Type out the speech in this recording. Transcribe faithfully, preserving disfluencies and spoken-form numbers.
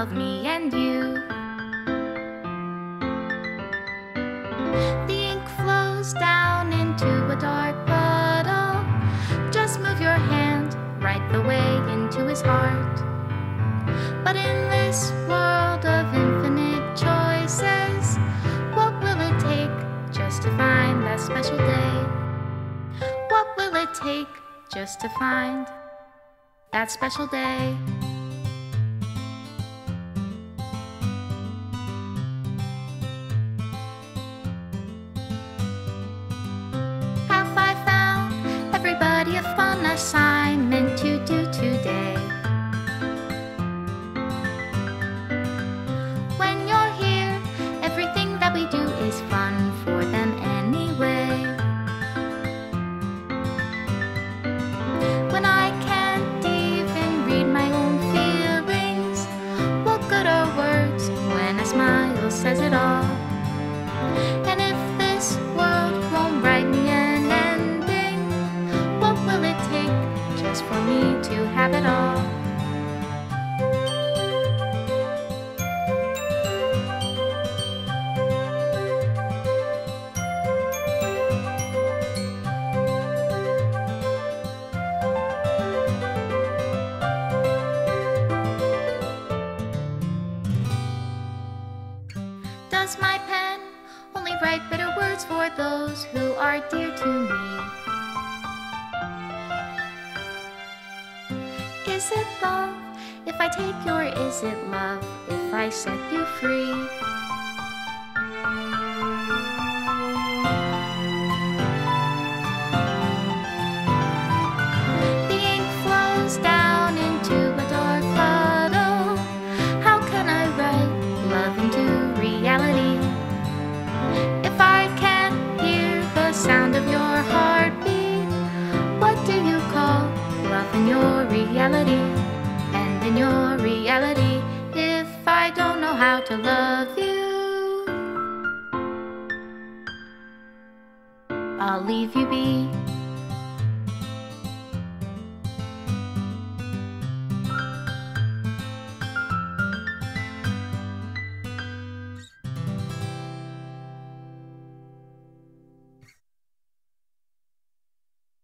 of me and you. The ink flows down into a dark puddle. Just move your hand right the way into his heart. But in this world of infinite choices, what will it take just to find that special day? What will it take just to find that special day? Have I found everybody a fun assignment to do today? When you're here, everything that we do is fun for them anyway. When I can't even read my own feelings, what good are words when a smile says it all? And if this world won't write me an ending, what will it take just for me to have it all? Does my pen only write bitter words for those who are dear to me? Is it love if I take you, or is it love if I set you free? The ink flows down into a dark puddle. How can I write love into reality? If I can't hear the sound of your heartbeat, what do you call love in your reality? And in your reality, if I don't know how to love you, I'll leave you be.